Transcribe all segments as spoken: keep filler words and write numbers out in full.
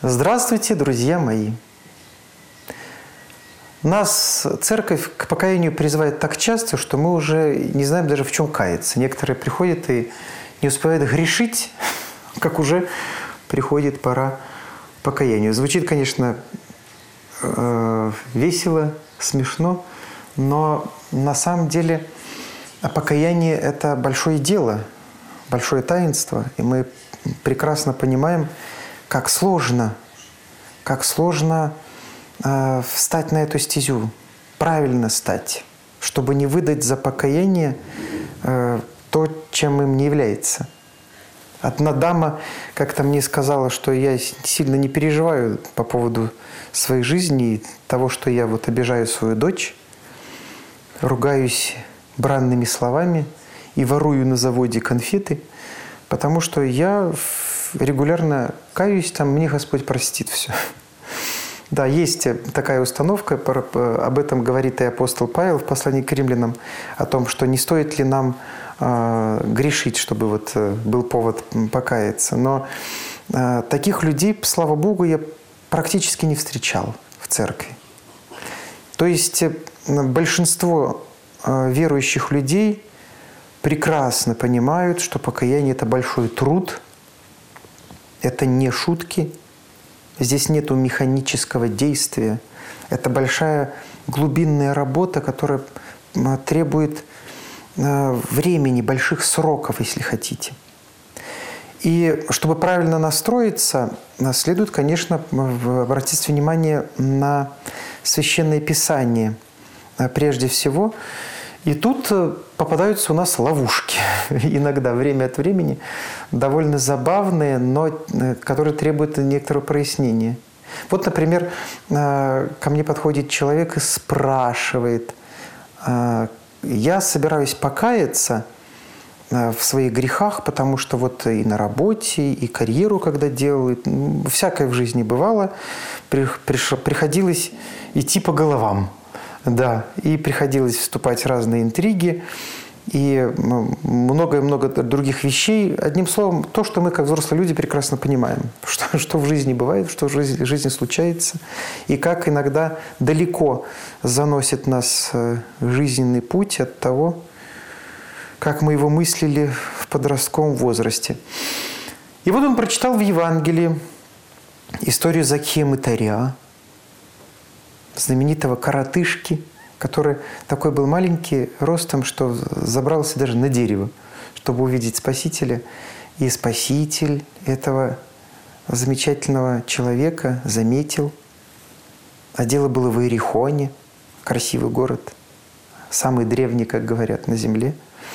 Здравствуйте, друзья мои! Нас церковь к покаянию призывает так часто, что мы уже не знаем даже, в чем каяться. Некоторые приходят и не успевают грешить, как уже приходит пора покаянию. Звучит, конечно, весело, смешно, но на самом деле покаяние – это большое дело, большое таинство, и мы прекрасно понимаем, как сложно, как сложно э, встать на эту стезю, правильно стать, чтобы не выдать за покаяние э, то, чем им не является. Одна дама как-то мне сказала, что я сильно не переживаю по поводу своей жизни и того, что я вот обижаю свою дочь, ругаюсь бранными словами и ворую на заводе конфеты, потому что я регулярно каюсь, там мне Господь простит все. Да, есть такая установка, об этом говорит и апостол Павел в послании к римлянам, о том, что не стоит ли нам э, грешить, чтобы вот был повод покаяться. Но э, таких людей, слава Богу, я практически не встречал в церкви. То есть большинство э, верующих людей прекрасно понимают, что покаяние – это большой труд, это не шутки, здесь нету механического действия. Это большая глубинная работа, которая требует времени, больших сроков, если хотите. И чтобы правильно настроиться, следует, конечно, обратить внимание на Священное Писание прежде всего. И тут попадаются у нас ловушки, иногда, время от времени, довольно забавные, но которые требуют некоторого прояснения. Вот, например, ко мне подходит человек и спрашивает: я собираюсь покаяться в своих грехах, потому что вот и на работе, и карьеру, когда делал, и всякое в жизни бывало, приходилось идти по головам. Да, и приходилось вступать в разные интриги и много-много других вещей. Одним словом, то, что мы, как взрослые люди, прекрасно понимаем, что, что в жизни бывает, что в жизни, в жизни случается, и как иногда далеко заносит нас жизненный путь от того, как мы его мыслили в подростковом возрасте. И вот он прочитал в Евангелии историю Закхея Мытаря, знаменитого коротышки, который такой был маленький ростом, что забрался даже на дерево, чтобы увидеть Спасителя. И Спаситель этого замечательного человека заметил. А дело было в Иерихоне, красивый город, самый древний, как говорят, на земле.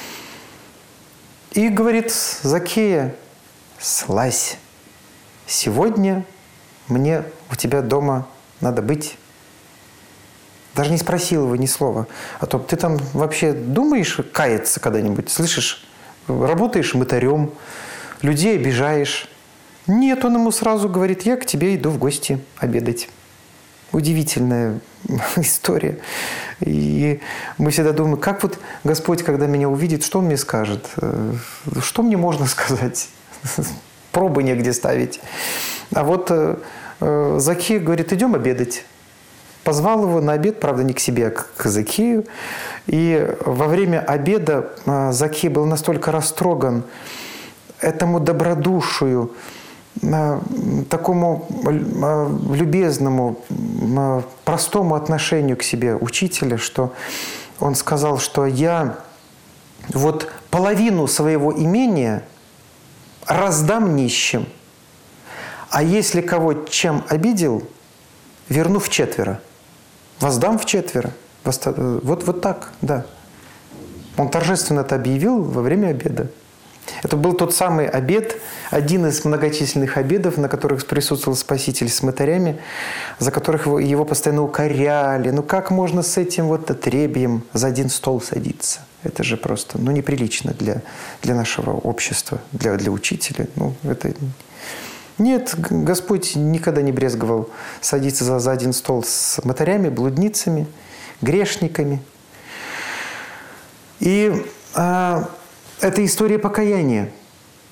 И говорит: Закхея, слазь, сегодня мне у тебя дома надо быть. Даже не спросил его ни слова. А то ты там вообще думаешь каяться когда-нибудь? Слышишь, работаешь мытарем, людей обижаешь. Нет, он ему сразу говорит: я к тебе иду в гости обедать. Удивительная история. И мы всегда думаем, как вот Господь, когда меня увидит, что Он мне скажет? Что мне можно сказать? Пробы негде ставить. А вот Закхей говорит: идем обедать. Позвал его на обед, правда, не к себе, а к Закхею. И во время обеда Закхей был настолько растроган этому добродушию, такому любезному, простому отношению к себе учителя, что он сказал, что я вот половину своего имения раздам нищим, а если кого чем обидел, верну вчетверо. Воздам вчетверо. Вот, вот так, да. Он торжественно это объявил во время обеда. Это был тот самый обед, один из многочисленных обедов, на которых присутствовал Спаситель с мытарями, за которых его, его постоянно укоряли. Ну как можно с этим вот отребьем за один стол садиться? Это же просто ну, неприлично для, для нашего общества, для, для учителя. Ну, это... Нет, Господь никогда не брезговал садиться за, за один стол с мытарями, блудницами, грешниками. И а, это история покаяния.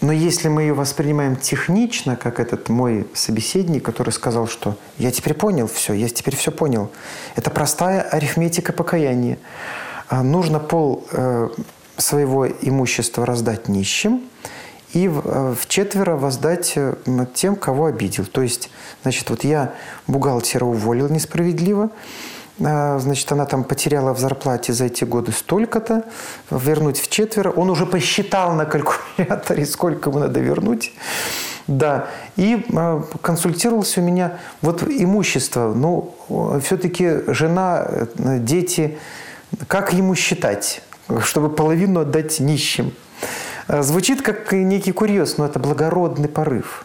Но если мы ее воспринимаем технично, как этот мой собеседник, который сказал, что «я теперь понял все, я теперь все понял», это простая арифметика покаяния. Нужно пол своего имущества раздать нищим и вчетверо воздать тем, кого обидел. То есть, значит, вот я бухгалтера уволил несправедливо, значит, она там потеряла в зарплате за эти годы столько-то, вернуть вчетверо. Он уже посчитал на калькуляторе, сколько ему надо вернуть. Да, и консультировался у меня вот имущество. Ну, все-таки жена, дети, как ему считать, чтобы половину отдать нищим? Звучит как некий курьез, но это благородный порыв.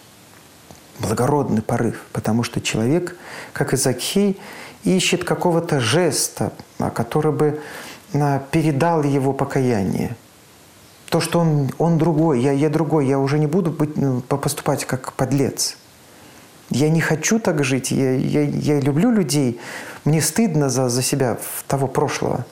Благородный порыв, потому что человек, как и Закхей, ищет какого-то жеста, который бы передал его покаяние. То, что он, он другой, я, я другой, я уже не буду быть, поступать как подлец. Я не хочу так жить, я, я, я люблю людей, мне стыдно за, за себя того прошлого.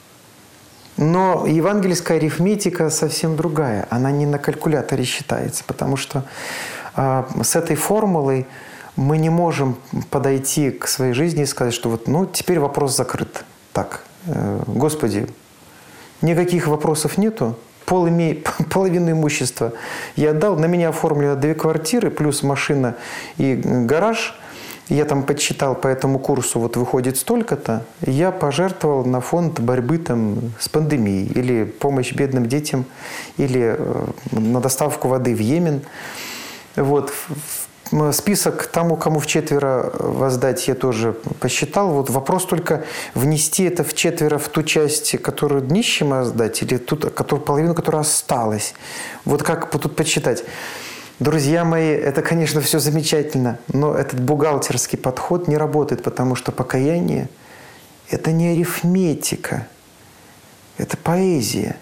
Но евангельская арифметика совсем другая, она не на калькуляторе считается, потому что э, с этой формулой мы не можем подойти к своей жизни и сказать, что вот, ну, теперь вопрос закрыт. Так, э, Господи, никаких вопросов нету, пол име... половину имущества я отдал, на меня оформлено две квартиры, плюс машина и гараж. Я там подсчитал по этому курсу, вот выходит столько-то, я пожертвовал на фонд борьбы там, с пандемией, или помощь бедным детям, или э, на доставку воды в Йемен. Вот. Список тому, кому вчетверо воздать, я тоже посчитал. Вот вопрос только внести это вчетверо в ту часть, которую нищим воздать, или ту которую, половину, которая осталась. Вот как тут подсчитать? Друзья мои, это, конечно, все замечательно, но этот бухгалтерский подход не работает, потому что покаяние – это не арифметика, это поэзия,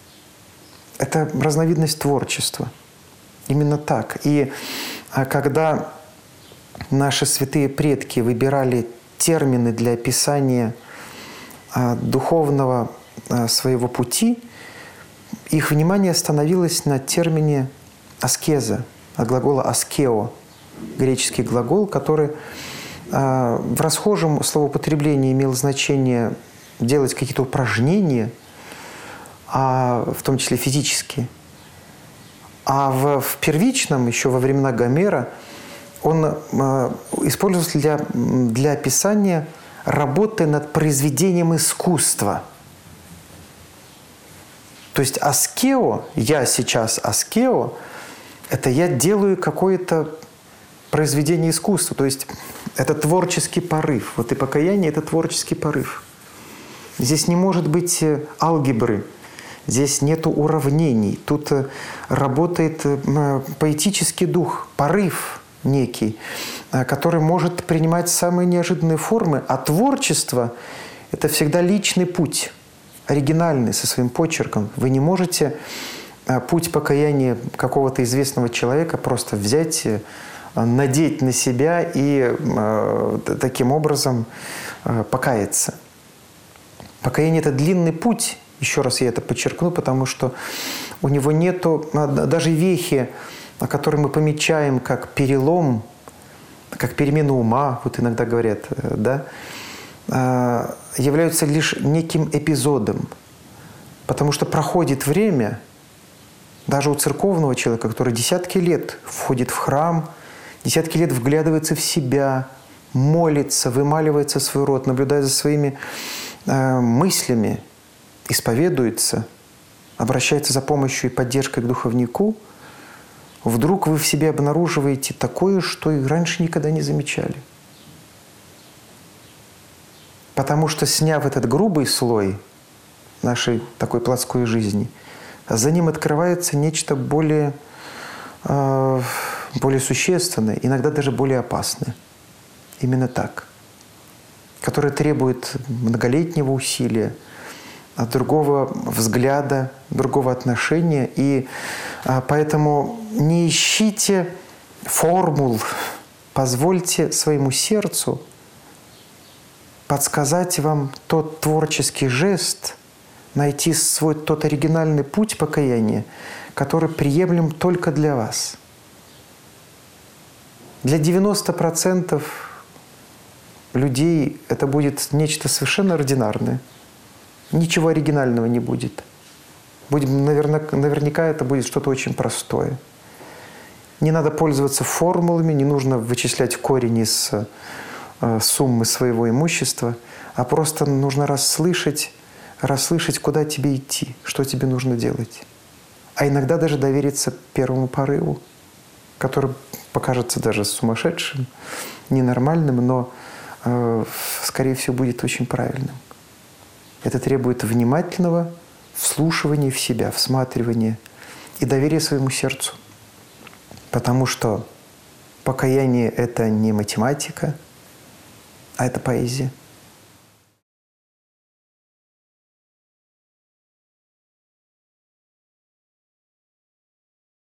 это разновидность творчества. Именно так. И когда наши святые предки выбирали термины для описания духовного своего пути, их внимание остановилось на термине аскеза, от глагола аскео, греческий глагол, который в расхожем словоупотреблении имел значение делать какие-то упражнения, в том числе физические. А в, в первичном, еще во времена Гомера, он э, использовался для, для описания работы над произведением искусства. То есть аскео, я сейчас аскео, это я делаю какое-то произведение искусства. То есть это творческий порыв. Вот и покаяние – это творческий порыв. Здесь не может быть алгебры. Здесь нет уравнений. Тут работает поэтический дух, порыв некий, который может принимать самые неожиданные формы. А творчество – это всегда личный путь, оригинальный, со своим почерком. Вы не можете путь покаяния какого-то известного человека просто взять, надеть на себя и таким образом покаяться. Покаяние – это длинный путь. Еще раз я это подчеркну, потому что у него нету даже вехи, которые мы помечаем как перелом, как перемену ума, вот иногда говорят, да, являются лишь неким эпизодом. Потому что проходит время, даже у церковного человека, который десятки лет входит в храм, десятки лет вглядывается в себя, молится, вымаливается свой род, наблюдает за своими э, мыслями, исповедуется, обращается за помощью и поддержкой к духовнику, вдруг вы в себе обнаруживаете такое, что и раньше никогда не замечали. Потому что, сняв этот грубый слой нашей такой плотской жизни, за ним открывается нечто более, э, более существенное, иногда даже более опасное. Именно так. Которое требует многолетнего усилия, другого взгляда, другого отношения. И а, поэтому не ищите формул, позвольте своему сердцу подсказать вам тот творческий жест, найти свой тот оригинальный путь покаяния, который приемлем только для вас. Для девяноста процентов людей это будет нечто совершенно ординарное. Ничего оригинального не будет. Будем, наверняка, наверняка это будет что-то очень простое. Не надо пользоваться формулами, не нужно вычислять корень из э, суммы своего имущества, а просто нужно расслышать, расслышать, куда тебе идти, что тебе нужно делать. А иногда даже довериться первому порыву, который покажется даже сумасшедшим, ненормальным, но, э, скорее всего, будет очень правильным. Это требует внимательного вслушивания в себя, всматривания и доверия своему сердцу. Потому что покаяние – это не математика, а это поэзия.